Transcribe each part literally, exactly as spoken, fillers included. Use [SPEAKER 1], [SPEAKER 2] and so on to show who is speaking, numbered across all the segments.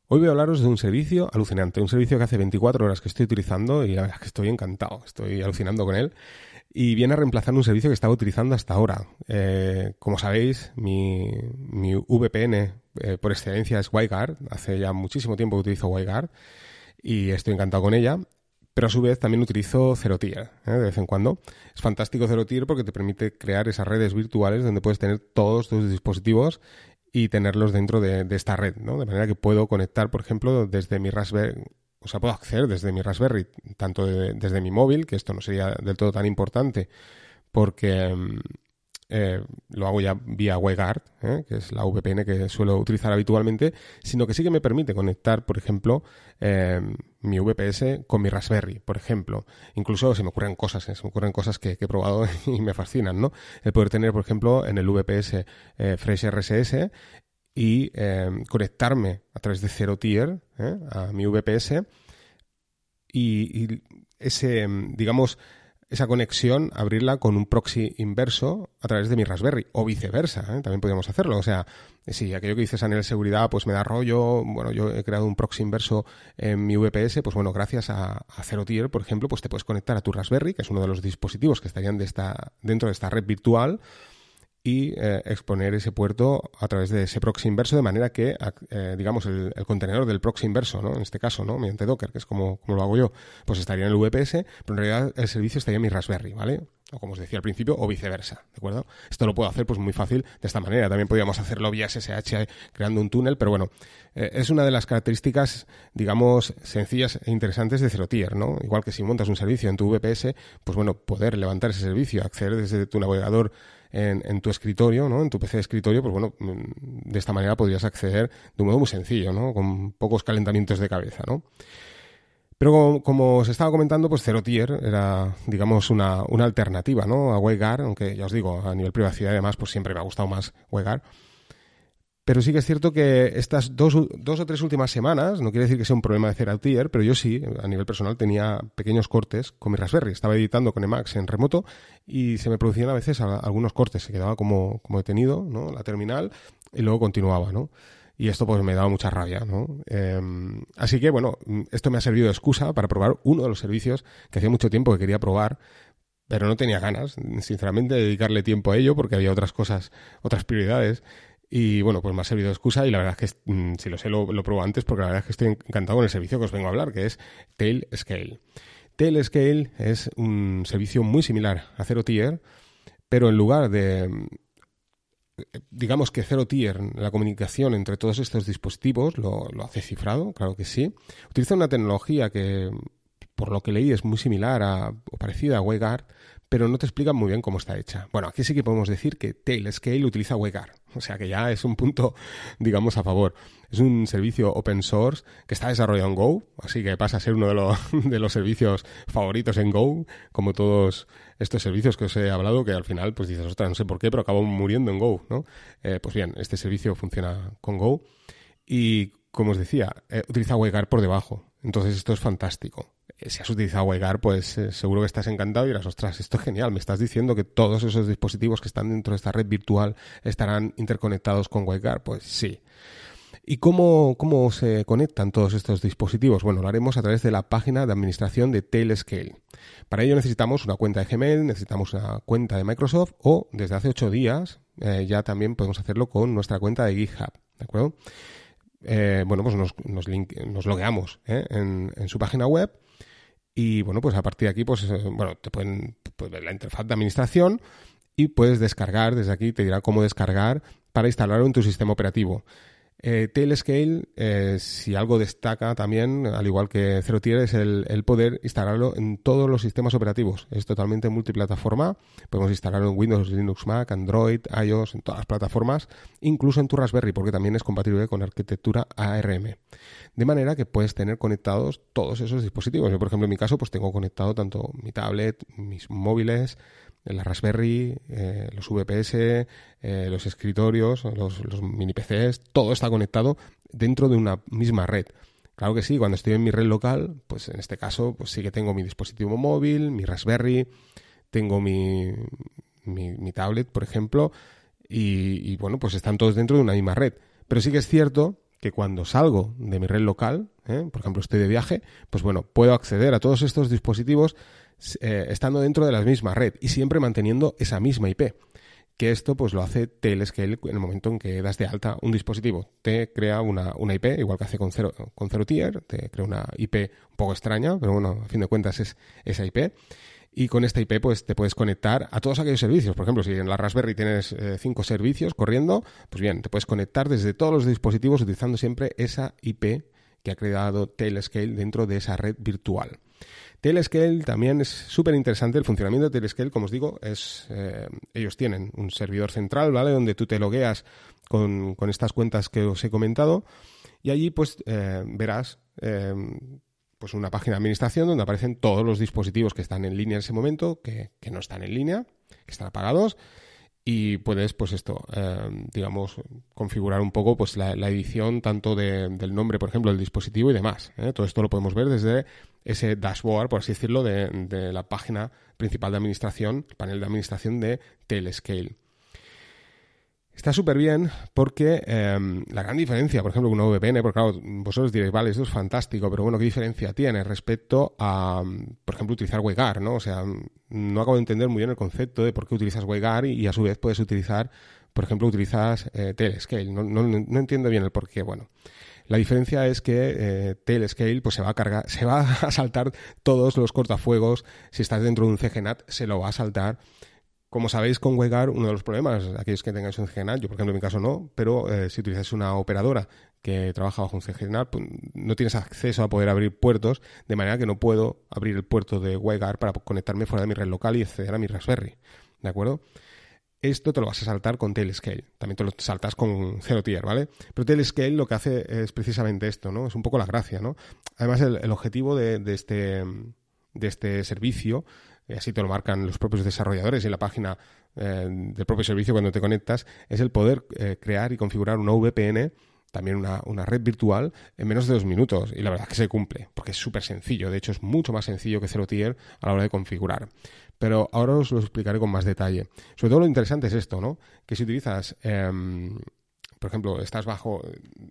[SPEAKER 1] Hoy voy a hablaros de un servicio alucinante, un servicio que hace veinticuatro horas que estoy utilizando y la verdad es que estoy encantado, estoy alucinando con él y viene a reemplazar un servicio que estaba utilizando hasta ahora. Eh, como sabéis, mi, mi V P N eh, por excelencia es WireGuard, hace ya muchísimo tiempo que utilizo WireGuard y estoy encantado con ella. Pero a su vez también utilizo ZeroTier, ¿eh? de vez en cuando. Es fantástico ZeroTier porque te permite crear esas redes virtuales donde puedes tener todos tus dispositivos y tenerlos dentro de, de esta red, ¿no? De manera que puedo conectar, por ejemplo, desde mi Raspberry, o sea, puedo acceder desde mi Raspberry, tanto de, desde mi móvil, que esto no sería del todo tan importante porque eh, lo hago ya vía WireGuard, ¿eh? que es la V P N que suelo utilizar habitualmente, sino que sí que me permite conectar, por ejemplo, eh, mi V P S con mi Raspberry, por ejemplo. Incluso se me ocurren cosas, ¿eh? se me ocurren cosas que, que he probado y me fascinan, ¿no? El poder tener, por ejemplo, en el V P S eh, FreshRSS y eh, conectarme a través de ZeroTier ¿eh? a mi V P S y, y ese, digamos, esa conexión, abrirla con un proxy inverso a través de mi Raspberry, o viceversa, ¿eh? También podríamos hacerlo. O sea, si aquello que dices a nivel de seguridad pues me da rollo, bueno, yo he creado un proxy inverso en mi V P S, pues bueno, gracias a, a ZeroTier, por ejemplo, pues te puedes conectar a tu Raspberry, que es uno de los dispositivos que estarían de esta, dentro de esta red virtual, y eh, exponer ese puerto a través de ese proxy inverso, de manera que, eh, digamos, el, el contenedor del proxy inverso, ¿no? En este caso, ¿no? Mediante Docker, que es como, como lo hago yo, pues estaría en el V P S, pero en realidad el servicio estaría en mi Raspberry, ¿vale? O como os decía al principio, o viceversa, ¿de acuerdo? Esto lo puedo hacer pues muy fácil de esta manera. También podríamos hacerlo vía S S H creando un túnel, pero bueno, eh, es una de las características, digamos, sencillas e interesantes de ZeroTier, ¿no? Igual que si montas un servicio en tu V P S, pues bueno, poder levantar ese servicio, acceder desde tu navegador En, en tu escritorio, ¿no? En tu P C de escritorio, pues bueno, de esta manera podrías acceder de un modo muy sencillo, ¿no? Con pocos calentamientos de cabeza, ¿no? Pero como, como os estaba comentando, pues ZeroTier era, digamos, una, una alternativa, ¿no? A WireGuard, aunque ya os digo, a nivel privacidad y demás, pues siempre me ha gustado más WireGuard. Pero sí que es cierto que estas dos, dos o tres últimas semanas, no quiere decir que sea un problema de ZeroTier, pero yo sí, a nivel personal, tenía pequeños cortes con mi Raspberry. Estaba editando con Emacs en remoto y se me producían a veces algunos cortes. Se quedaba como, como detenido, ¿no? La terminal y luego continuaba, ¿no? Y esto pues me daba mucha rabia, ¿no? Eh, así que, bueno, esto me ha servido de excusa para probar uno de los servicios que hacía mucho tiempo que quería probar, pero no tenía ganas, sinceramente, de dedicarle tiempo a ello porque había otras cosas, otras prioridades. Y bueno, pues me ha servido de excusa y la verdad es que mmm, si lo sé lo, lo pruebo antes porque la verdad es que estoy encantado con el servicio que os vengo a hablar, que es Tailscale. Tailscale es un servicio muy similar a ZeroTier, pero en lugar de, digamos que ZeroTier, la comunicación entre todos estos dispositivos lo, lo hace cifrado, claro que sí. Utiliza una tecnología que, por lo que leí, es muy similar a, o parecida a WireGuard, pero no te explican muy bien cómo está hecha. Bueno, aquí sí que podemos decir que Tailscale utiliza WireGuard, o sea que ya es un punto, digamos, a favor. Es un servicio open source que está desarrollado en Go, así que pasa a ser uno de los, de los servicios favoritos en Go, como todos estos servicios que os he hablado, que al final pues dices, ostras, no sé por qué, pero acabo muriendo en Go, ¿no? Eh, pues bien, este servicio funciona con Go y, como os decía, eh, utiliza WireGuard por debajo. Entonces esto es fantástico. Si has utilizado WireGuard, pues eh, seguro que estás encantado y dirás, ostras, esto es genial. Me estás diciendo que todos esos dispositivos que están dentro de esta red virtual estarán interconectados con WireGuard. Pues sí. ¿Y cómo, cómo se conectan todos estos dispositivos? Bueno, lo haremos a través de la página de administración de Tailscale. Para ello necesitamos una cuenta de Gmail, necesitamos una cuenta de Microsoft o, desde hace ocho días, eh, ya también podemos hacerlo con nuestra cuenta de GitHub, ¿de acuerdo? Eh, bueno, pues nos, nos, link, nos logueamos ¿eh? en, en su página web. Y bueno, pues a partir de aquí, pues bueno, te pueden pues, ver la interfaz de administración y puedes descargar, desde aquí te dirá cómo descargar para instalarlo en tu sistema operativo. Eh, Tailscale, eh, si algo destaca también, al igual que ZeroTier, es el, el poder instalarlo en todos los sistemas operativos. Es totalmente multiplataforma. Podemos instalarlo en Windows, Linux, Mac, Android, iOS, en todas las plataformas, incluso en tu Raspberry, porque también es compatible con arquitectura A R M. De manera que puedes tener conectados todos esos dispositivos. Yo, por ejemplo, en mi caso, pues tengo conectado tanto mi tablet, mis móviles, la Raspberry, eh, los V P S, eh, los escritorios, los, los mini P Cs, todo está conectado dentro de una misma red. Claro que sí, cuando estoy en mi red local, pues en este caso pues sí que tengo mi dispositivo móvil, mi Raspberry, tengo mi, mi, mi tablet, por ejemplo, y, y bueno, pues están todos dentro de una misma red. Pero sí que es cierto que cuando salgo de mi red local, ¿eh? por ejemplo, estoy de viaje, pues bueno, puedo acceder a todos estos dispositivos eh, estando dentro de la misma red y siempre manteniendo esa misma I P. Que esto pues lo hace Tailscale en el momento en que das de alta un dispositivo. Te crea una, una I P, igual que hace con Zero, con Zero Tier, te crea una I P un poco extraña, pero bueno, a fin de cuentas es esa I P. Y con esta I P pues te puedes conectar a todos aquellos servicios. Por ejemplo, si en la Raspberry tienes eh, cinco servicios corriendo, pues bien, te puedes conectar desde todos los dispositivos utilizando siempre esa I P que ha creado Tailscale dentro de esa red virtual. Tailscale también es súper interesante. El funcionamiento de Tailscale, como os digo, es eh, ellos tienen un servidor central, ¿vale? Donde tú te logueas con, con estas cuentas que os he comentado y allí pues eh, verás eh, pues una página de administración donde aparecen todos los dispositivos que están en línea en ese momento, que, que no están en línea, que están apagados. Y puedes, pues esto, eh, digamos, configurar un poco pues la, la edición tanto de, del nombre, por ejemplo, del dispositivo y demás. ¿eh? Todo esto lo podemos ver desde ese dashboard, por así decirlo, de, de la página principal de administración, el panel de administración de Tailscale. Está súper bien porque eh, la gran diferencia, por ejemplo, una V P N, porque claro, vosotros diréis, vale, esto es fantástico, pero bueno, ¿qué diferencia tiene respecto a, por ejemplo, utilizar WebGuard, ¿no? O sea, no acabo de entender muy bien el concepto de por qué utilizas WebGuard y, y a su vez puedes utilizar, por ejemplo, utilizas eh, Tailscale. No, no, no entiendo bien el por qué. Bueno, la diferencia es que eh, Tailscale pues se va a cargar, se va a saltar todos los cortafuegos. Si estás dentro de un C G N A T, se lo va a saltar. Como sabéis, con WebGuard, uno de los problemas, aquellos que tengáis un C G N A T, yo por ejemplo en mi caso no, pero eh, si utilizáis una operadora que trabaja bajo un C G N A T, pues, no tienes acceso a poder abrir puertos, de manera que no puedo abrir el puerto de WebGuard para conectarme fuera de mi red local y acceder a mi Raspberry, ¿de acuerdo? Esto te lo vas a saltar con Tailscale, también te lo saltas con Zero Tier, ¿vale? Pero Tailscale lo que hace es precisamente esto, ¿no? Es un poco la gracia, ¿no? Además, el, el objetivo de, de, este, de este servicio, y así te lo marcan los propios desarrolladores en la página eh, del propio servicio cuando te conectas, es el poder eh, crear y configurar una V P N, también una, una red virtual, en menos de dos minutos. Y la verdad es que se cumple, porque es súper sencillo. De hecho, es mucho más sencillo que Zero Tier a la hora de configurar. Pero ahora os lo explicaré con más detalle. Sobre todo lo interesante es esto, ¿no? Que si utilizas... Eh, por ejemplo, estás bajo,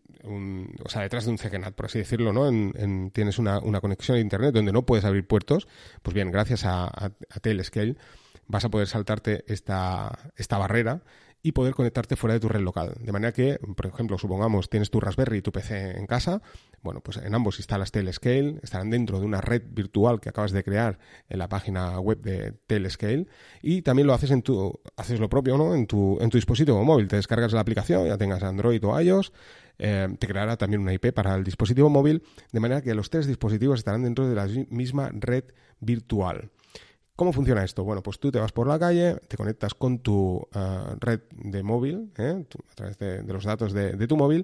[SPEAKER 1] un, o sea, detrás de un C G N A T, por así decirlo, ¿no? En, en, tienes una, una conexión a Internet donde no puedes abrir puertos, pues bien, gracias a, a, a Tailscale vas a poder saltarte esta, esta barrera y poder conectarte fuera de tu red local. De manera que, por ejemplo, supongamos tienes tu Raspberry y tu P C en casa, bueno, pues en ambos instalas Tailscale, estarán dentro de una red virtual que acabas de crear en la página web de Tailscale y también lo haces en tu, haces lo propio, ¿no? En tu, en tu dispositivo móvil, te descargas la aplicación, ya tengas Android o iOS, eh, te creará también una I P para el dispositivo móvil, de manera que los tres dispositivos estarán dentro de la misma red virtual. ¿Cómo funciona esto? Bueno, pues tú te vas por la calle, te conectas con tu uh, red de móvil, ¿eh? a través de, de los datos de, de tu móvil,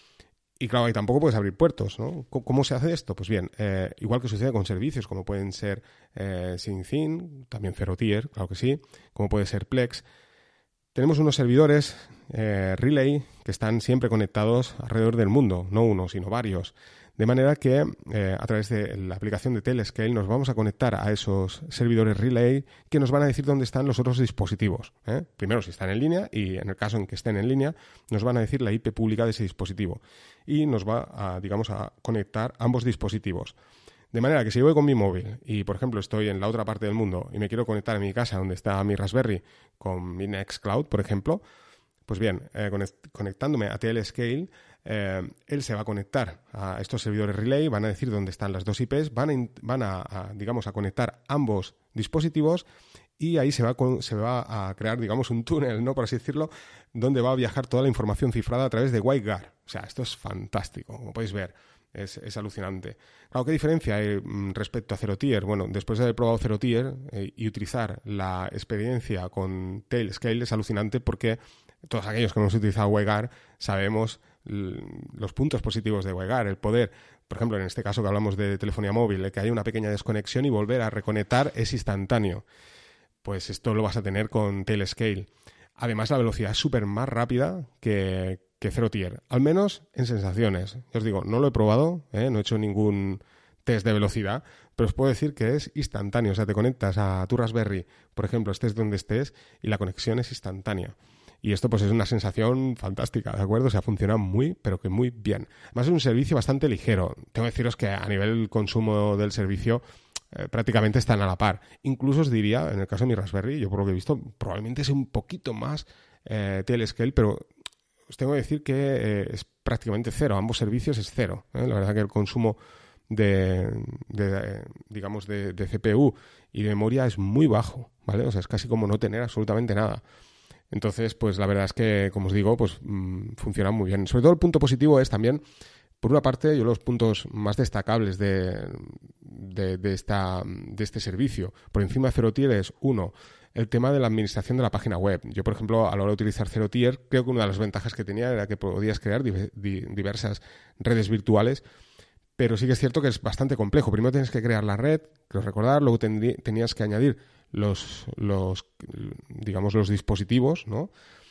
[SPEAKER 1] y claro, ahí tampoco puedes abrir puertos, ¿no? ¿Cómo se hace esto? Pues bien, eh, igual que sucede con servicios, como pueden ser eh, SyncIn, también Zero Tier, claro que sí, como puede ser Plex. Tenemos unos servidores eh, Relay que están siempre conectados alrededor del mundo, no uno, sino varios. De manera que eh, a través de la aplicación de Tailscale nos vamos a conectar a esos servidores Relay que nos van a decir dónde están los otros dispositivos. ¿eh? Primero si están en línea y en el caso en que estén en línea nos van a decir la I P pública de ese dispositivo y nos va a, digamos, a conectar ambos dispositivos. De manera que si yo voy con mi móvil y, por ejemplo, estoy en la otra parte del mundo y me quiero conectar a mi casa donde está mi Raspberry con mi Nextcloud, por ejemplo, pues bien, eh, conectándome a Tailscale, eh, él se va a conectar a estos servidores Relay, van a decir dónde están las dos I Pes, van a, van a, a digamos, a conectar ambos dispositivos y ahí se va, con, se va a crear, digamos, un túnel, ¿no? Por así decirlo, donde va a viajar toda la información cifrada a través de WebGuard. O sea, esto es fantástico, como podéis ver. Es, es alucinante. Claro, ¿qué diferencia hay respecto a Zero Tier? Bueno, después de haber probado Zero Tier eh, y utilizar la experiencia con Tailscale es alucinante porque todos aquellos que hemos utilizado WebGuard sabemos l- los puntos positivos de WebGuard, el poder, por ejemplo, en este caso que hablamos de telefonía móvil, que haya una pequeña desconexión y volver a reconectar es instantáneo. Pues esto lo vas a tener con Tailscale. Además, la velocidad es súper más rápida que, que Zero Tier, al menos en sensaciones. Ya os digo, no lo he probado, ¿eh? No he hecho ningún test de velocidad, pero os puedo decir que es instantáneo. O sea, te conectas a tu Raspberry, por ejemplo, estés donde estés, y la conexión es instantánea. Y esto pues es una sensación fantástica, ¿de acuerdo? O sea, funciona muy, pero que muy bien. Además es un servicio bastante ligero. Tengo que deciros que a nivel consumo del servicio eh, prácticamente están a la par. Incluso os diría, en el caso de mi Raspberry, yo por lo que he visto, probablemente es un poquito más eh, Tailscale, pero os tengo que decir que eh, es prácticamente cero. Ambos servicios es cero. ¿eh? La verdad que el consumo de, de, de digamos, de, de C P U y de memoria es muy bajo, ¿vale? O sea, es casi como no tener absolutamente nada. Entonces, pues la verdad es que, como os digo, pues mmm, funciona muy bien. Sobre todo el punto positivo es también, por una parte, yo los puntos más destacables de, de, de, esta, de este servicio, por encima de Zero Tier, es uno, el tema de la administración de la página web. Yo, por ejemplo, a la hora de utilizar Zero Tier, creo que una de las ventajas que tenía era que podías crear di- di- diversas redes virtuales, pero sí que es cierto que es bastante complejo. Primero tienes que crear la red, creo recordar, luego tendrí- tenías que añadir los, los, digamos, los dispositivos, ¿no?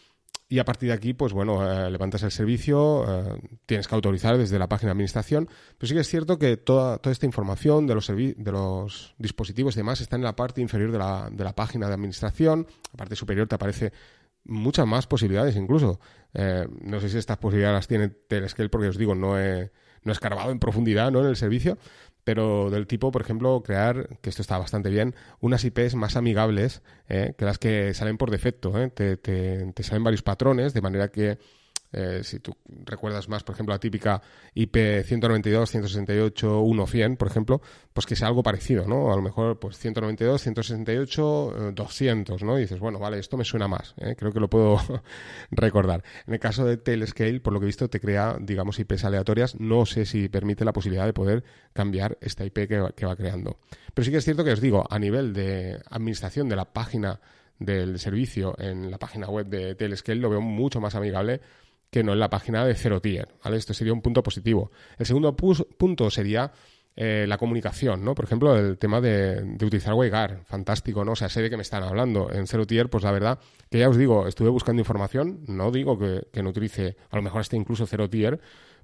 [SPEAKER 1] Y a partir de aquí, pues bueno, eh, levantas el servicio, eh, tienes que autorizar desde la página de administración, pero sí que es cierto que toda, toda esta información de los, servi- de los dispositivos y demás está en la parte inferior de la, de la página de administración. La parte superior te aparece muchas más posibilidades incluso. Eh, no sé si estas posibilidades las tiene Tailscale porque os digo, no he, no he escarbado en profundidad, ¿no?, en el servicio, pero del tipo, por ejemplo, crear, que esto está bastante bien, unas I Pes más amigables eh, que las que salen por defecto. ¿eh? Te, te, te salen varios patrones, de manera que eh, si tú recuerdas más, por ejemplo, la típica I P ciento noventa y dos, ciento sesenta y ocho, uno cien, por ejemplo, pues que sea algo parecido, ¿no? A lo mejor, pues ciento noventa y dos, ciento sesenta y ocho, doscientos, ¿no? Y dices, bueno, vale, esto me suena más, ¿eh? Creo que lo puedo recordar. En el caso de Tailscale, por lo que he visto, te crea, digamos, I Pes aleatorias. No sé si permite la posibilidad de poder cambiar esta I P que va, que va creando. Pero sí que es cierto que os digo, a nivel de administración de la página del servicio en la página web de Tailscale, lo veo mucho más amigable que no en la página de Zero Tier, ¿vale? Esto sería un punto positivo. El segundo pus- punto sería eh, la comunicación, ¿no? Por ejemplo, el tema de, de utilizar WireGuard, fantástico, ¿no? O sea, sé de qué me están hablando. En Zero Tier, pues la verdad, que ya os digo, estuve buscando información, no digo que, que no utilice, a lo mejor esté incluso Zero Tier,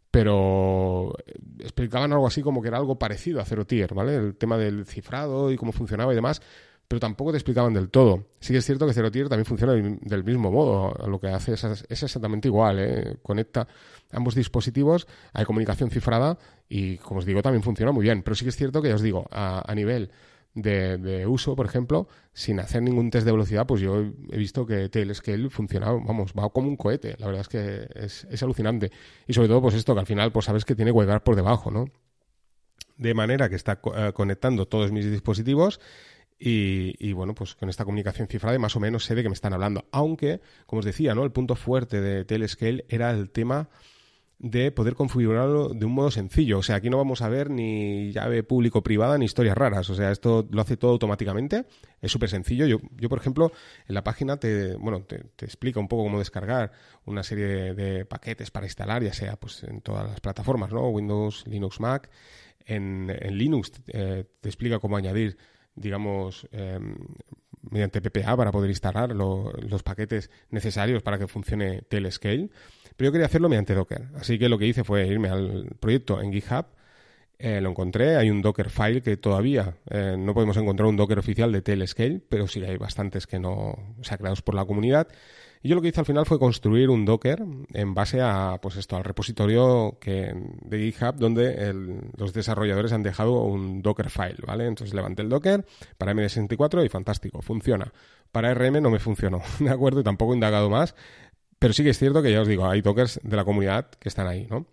[SPEAKER 1] pero explicaban algo así como que era algo parecido a Zero Tier, ¿vale? El tema del cifrado y cómo funcionaba y demás, pero tampoco te explicaban del todo. Sí que es cierto que Zero Tier también funciona del mismo modo. Lo que hace es, es exactamente igual, ¿eh? Conecta ambos dispositivos, hay comunicación cifrada y, como os digo, también funciona muy bien. Pero sí que es cierto que, ya os digo, a, a nivel de, de uso, por ejemplo, sin hacer ningún test de velocidad, pues yo he visto que Tailscale funciona, vamos, va como un cohete. La verdad es que es, es alucinante. Y sobre todo, pues esto, que al final, pues sabes que tiene WireGuard por debajo, ¿no? De manera que está uh, conectando todos mis dispositivos. Y, y bueno, pues con esta comunicación cifrada más o menos sé de qué me están hablando. Aunque, como os decía, ¿no?, el punto fuerte de Tailscale era el tema de poder configurarlo de un modo sencillo. O sea, aquí no vamos a ver ni llave público-privada ni historias raras. O sea, esto lo hace todo automáticamente. Es súper sencillo. Yo, yo, por ejemplo, en la página te, bueno, te, te explica un poco cómo descargar una serie de, de paquetes para instalar, ya sea pues en todas las plataformas, ¿no? Windows, Linux, Mac. En, en Linux eh, te explica cómo añadir, digamos, eh, mediante P P A para poder instalar lo, los paquetes necesarios para que funcione Tailscale. Pero yo quería hacerlo mediante Docker. Así que lo que hice fue irme al proyecto en GitHub. Eh, lo encontré. Hay un Docker file que todavía eh, no podemos encontrar un Docker oficial de Tailscale, pero sí hay bastantes que no, o sea, creados por la comunidad. Y yo lo que hice al final fue construir un Docker en base a, pues esto, al repositorio que, de GitHub, donde el, los desarrolladores han dejado un Docker file, ¿vale? Entonces levanté el Docker para M D sesenta y cuatro y fantástico, funciona. Para R M no me funcionó, ¿de acuerdo? Y tampoco he indagado más, pero sí que es cierto que ya os digo, hay Dockers de la comunidad que están ahí, ¿no?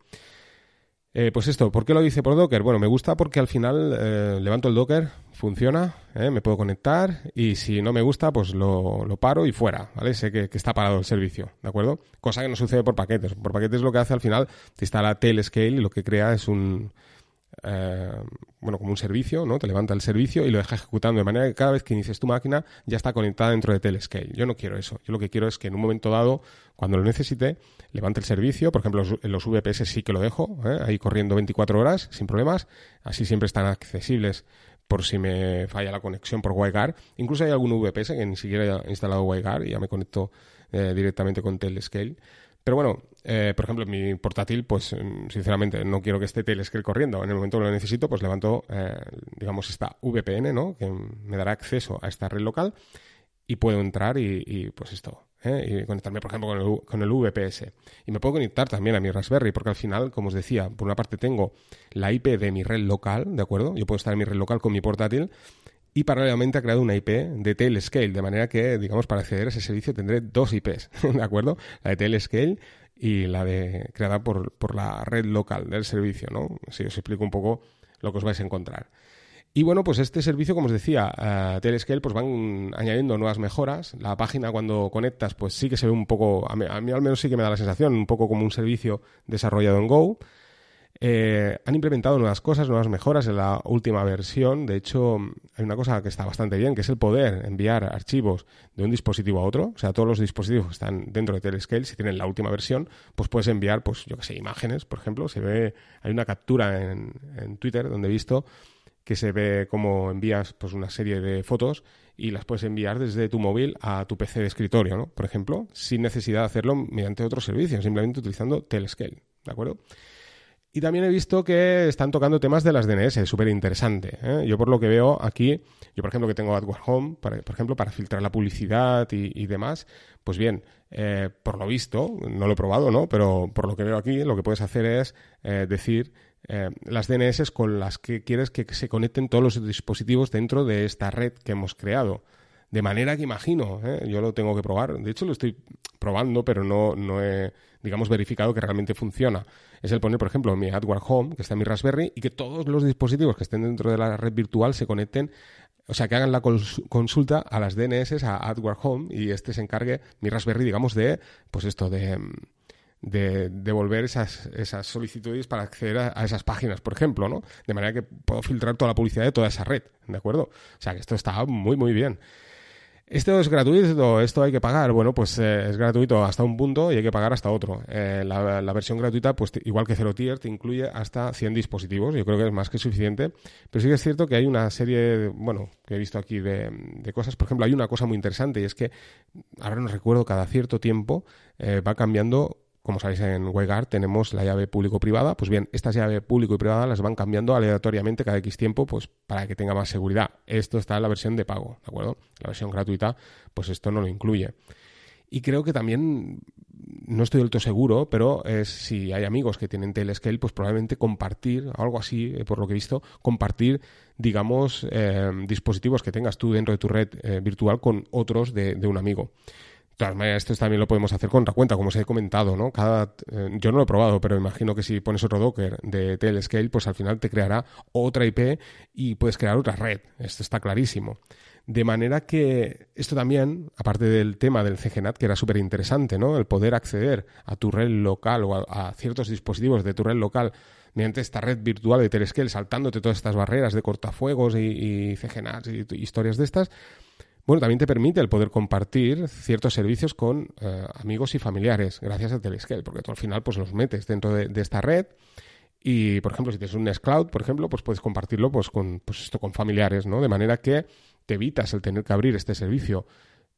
[SPEAKER 1] Eh, pues esto, ¿por qué lo hice por Docker? Bueno, me gusta porque al final eh, levanto el Docker, funciona, ¿eh? Me puedo conectar y si no me gusta, pues lo, lo paro y fuera, ¿vale? Sé que, que está parado el servicio, ¿de acuerdo? Cosa que no sucede por paquetes. Por paquetes lo que hace al final, te instala Tailscale y lo que crea es un... Eh, bueno, como un servicio, ¿no? Te levanta el servicio y lo deja ejecutando de manera que cada vez que inicies tu máquina ya está conectada dentro de Tailscale. Yo no quiero eso. Yo lo que quiero es que en un momento dado, cuando lo necesite, levante el servicio. Por ejemplo, los, los V P S sí que lo dejo, ¿eh? Ahí corriendo veinticuatro horas sin problemas. Así siempre están accesibles por si me falla la conexión por WireGuard. Incluso hay algún V P S que ni siquiera he instalado WireGuard y ya me conecto eh, directamente con Tailscale. Pero bueno, eh, por ejemplo, en mi portátil, pues sinceramente no quiero que esté Tailscale corriendo. En el momento que lo necesito, pues levanto, eh, digamos, esta V P N, ¿no?, que me dará acceso a esta red local y puedo entrar y, y pues esto, ¿eh? Y conectarme, por ejemplo, con el, con el V P S. Y me puedo conectar también a mi Raspberry, porque al final, como os decía, por una parte tengo la I P de mi red local, ¿de acuerdo? Yo puedo estar en mi red local con mi portátil y paralelamente ha creado una I P de Tailscale, de manera que, digamos, para acceder a ese servicio tendré dos I Pes, ¿de acuerdo? La de Tailscale y la de creada por, por la red local del servicio, ¿no? Si os explico un poco lo que os vais a encontrar. Y bueno, pues este servicio, como os decía, uh, Tailscale, pues van añadiendo nuevas mejoras. La página cuando conectas, pues sí que se ve un poco, a mí, a mí al menos sí que me da la sensación, un poco como un servicio desarrollado en Go. Eh, han implementado nuevas cosas, nuevas mejoras en la última versión. De hecho, hay una cosa que está bastante bien, que es el poder enviar archivos de un dispositivo a otro. O sea, todos los dispositivos que están dentro de Tailscale, si tienen la última versión, pues puedes enviar, pues yo qué sé, imágenes, por ejemplo. Se ve, hay una captura en, en Twitter donde he visto que se ve cómo envías pues una serie de fotos y las puedes enviar desde tu móvil a tu P C de escritorio, ¿no? Por ejemplo, sin necesidad de hacerlo mediante otro servicio, simplemente utilizando Tailscale, ¿de acuerdo? Y también he visto que están tocando temas de las D N S, súper interesante, ¿eh? Yo por lo que veo aquí, yo por ejemplo que tengo AdWords Home, para, por ejemplo, para filtrar la publicidad y, y demás, pues bien, eh, por lo visto, no lo he probado, ¿no? Pero por lo que veo aquí, lo que puedes hacer es eh, decir eh, las D N S con las que quieres que se conecten todos los dispositivos dentro de esta red que hemos creado. De manera que imagino, ¿eh? Yo lo tengo que probar. De hecho, lo estoy probando, pero no, no he, digamos, verificado que realmente funciona. Es el poner, por ejemplo, mi AdWords Home, que está en mi Raspberry, y que todos los dispositivos que estén dentro de la red virtual se conecten, o sea, que hagan la cons- consulta a las D N S, a AdWords Home, y este se encargue, mi Raspberry, digamos, de, pues esto, de... de devolver esas, esas solicitudes para acceder a, a esas páginas, por ejemplo, ¿no? De manera que puedo filtrar toda la publicidad de toda esa red, ¿de acuerdo? O sea, que esto está muy, muy bien. ¿Esto es gratuito? ¿Esto hay que pagar? Bueno, pues eh, es gratuito hasta un punto y hay que pagar hasta otro. Eh, la, la versión gratuita, pues te, igual que Zero Tier, te incluye hasta cien dispositivos. Yo creo que es más que suficiente. Pero sí que es cierto que hay una serie, de, bueno, que he visto aquí de, de cosas. Por ejemplo, hay una cosa muy interesante y es que, ahora no recuerdo, cada cierto tiempo eh, va cambiando. Como sabéis, en WireGuard tenemos la llave público-privada. Pues bien, estas llaves público y privada las van cambiando aleatoriamente cada X tiempo, pues para que tenga más seguridad. Esto está en la versión de pago, ¿de acuerdo? La versión gratuita, pues esto no lo incluye. Y creo que también, no estoy del todo seguro, pero es, si hay amigos que tienen Tailscale, pues probablemente compartir, algo así, eh, por lo que he visto, compartir, digamos, eh, dispositivos que tengas tú dentro de tu red eh, virtual con otros de, de un amigo. De todas maneras, esto también lo podemos hacer con otra cuenta, como os he comentado, ¿no? Cada, eh, yo no lo he probado, pero imagino que si pones otro Docker de Tailscale, pues al final te creará otra I P y puedes crear otra red. Esto está clarísimo. De manera que esto también, aparte del tema del C G N A T, que era súper interesante, ¿no? El poder acceder a tu red local o a, a ciertos dispositivos de tu red local mediante esta red virtual de Tailscale, saltándote todas estas barreras de cortafuegos y, y C G N A T y, y historias de estas. Bueno, también te permite el poder compartir ciertos servicios con eh, amigos y familiares gracias a Tailscale, porque tú al final pues los metes dentro de, de esta red y, por ejemplo, si tienes un Nextcloud, por ejemplo, pues puedes compartirlo pues con pues esto con familiares, ¿no? De manera que te evitas el tener que abrir este servicio,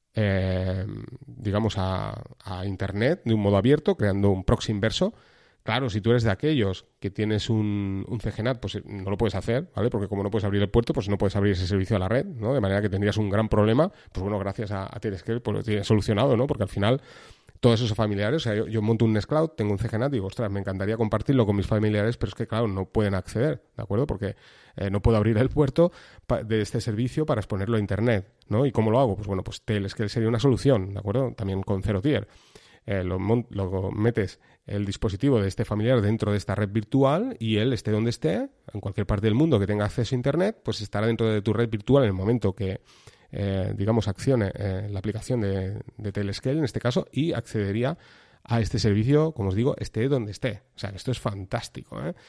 [SPEAKER 1] eh, digamos, a, a Internet de un modo abierto, creando un proxy inverso. Claro, si tú eres de aquellos que tienes un, un C G N A T, pues no lo puedes hacer, ¿vale? Porque como no puedes abrir el puerto, pues no puedes abrir ese servicio a la red, ¿no? De manera que tendrías un gran problema. Pues bueno, gracias a, a Tailscale, pues lo tienes solucionado, ¿no? Porque al final todos esos familiares, o sea, yo, yo monto un Nextcloud, tengo un C G N A T y digo, ostras, me encantaría compartirlo con mis familiares, pero es que, claro, no pueden acceder, ¿de acuerdo? Porque eh, no puedo abrir el puerto pa- de este servicio para exponerlo a Internet, ¿no? ¿Y cómo lo hago? Pues bueno, pues Tailscale sería una solución, ¿de acuerdo? También con Zero Tier. Eh, lo, mon- lo metes el dispositivo de este familiar dentro de esta red virtual y él, esté donde esté, en cualquier parte del mundo que tenga acceso a Internet, pues estará dentro de tu red virtual en el momento que, eh, digamos, accione eh, la aplicación de, de Tailscale, en este caso, y accedería a este servicio, como os digo, esté donde esté. O sea, esto es fantástico, ¿eh?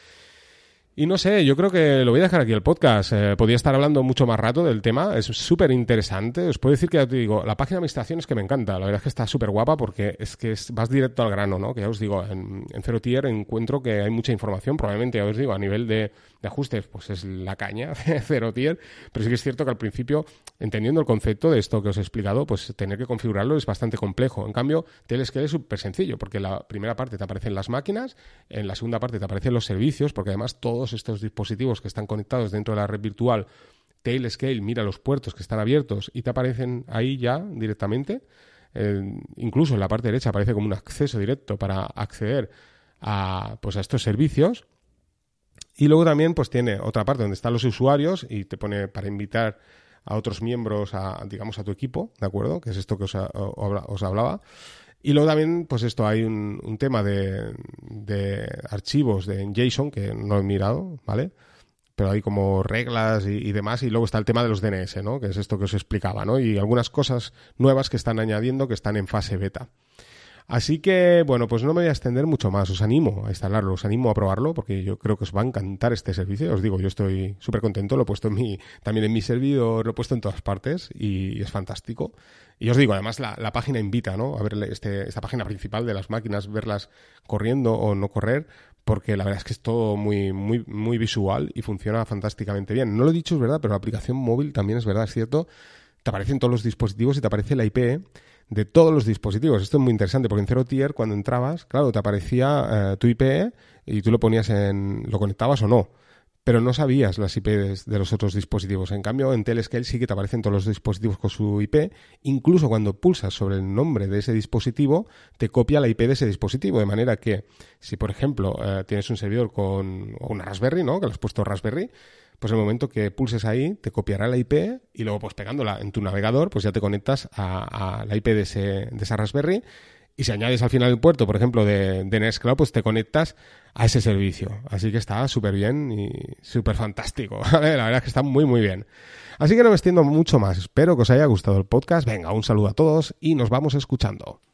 [SPEAKER 1] Y no sé, yo creo que lo voy a dejar aquí el podcast. Eh, podría estar hablando mucho más rato del tema. Es súper interesante. Os puedo decir que, ya te digo, la página de administración es que me encanta. La verdad es que está súper guapa porque es que es, vas directo al grano, ¿no? Que ya os digo, en, en Zero Tier encuentro que hay mucha información. Probablemente, ya os digo, a nivel de, de ajustes, pues es la caña de Zero Tier. Pero sí que es cierto que al principio, entendiendo el concepto de esto que os he explicado, pues tener que configurarlo es bastante complejo. En cambio, Tailscale es súper sencillo porque la primera parte te aparecen las máquinas, en la segunda parte te aparecen los servicios, porque además todos estos dispositivos que están conectados dentro de la red virtual, Tailscale mira los puertos que están abiertos y te aparecen ahí ya directamente. eh, incluso en la parte derecha aparece como un acceso directo para acceder a, pues a estos servicios. Y luego también pues tiene otra parte donde están los usuarios y te pone para invitar a otros miembros, a, digamos, a tu equipo, ¿de acuerdo? Que es esto que os, os hablaba. Y luego también, pues esto, hay un, un tema de, de archivos de en JSON que no he mirado, ¿vale? Pero hay como reglas y, y demás. Y luego está el tema de los D N S, ¿no? Que es esto que os explicaba, ¿no? Y algunas cosas nuevas que están añadiendo que están en fase beta. Así que, bueno, pues no me voy a extender mucho más. Os animo a instalarlo, os animo a probarlo, porque yo creo que os va a encantar este servicio. Os digo, yo estoy súper contento, lo he puesto en mi, también en mi servidor, lo he puesto en todas partes y es fantástico. Y os digo, además la, la página invita, ¿no? A ver este, esta página principal de las máquinas, verlas corriendo o no correr, porque la verdad es que es todo muy, muy, muy visual y funciona fantásticamente bien. No lo he dicho, es verdad, pero la aplicación móvil también es verdad, es cierto. Te aparecen todos los dispositivos y te aparece la I P de todos los dispositivos. Esto es muy interesante porque en Zero Tier cuando entrabas, claro, te aparecía eh, tu I P y tú lo ponías en... lo conectabas o no, pero no sabías las I Ps de los otros dispositivos. En cambio, en Telescale sí que te aparecen todos los dispositivos con su I P. Incluso cuando pulsas sobre el nombre de ese dispositivo, te copia la I P de ese dispositivo. De manera que, si por ejemplo eh, tienes un servidor con una Raspberry, ¿no? Que le has puesto Raspberry, pues en el momento que pulses ahí, te copiará la I P y luego pues pegándola en tu navegador, pues ya te conectas a, a la I P de, ese, de esa Raspberry. Y si añades al final el puerto, por ejemplo, de, de Nextcloud, pues te conectas a ese servicio. Así que está súper bien y súper fantástico. La verdad es que está muy, muy bien. Así que no me extiendo mucho más. Espero que os haya gustado el podcast. Venga, un saludo a todos y nos vamos escuchando.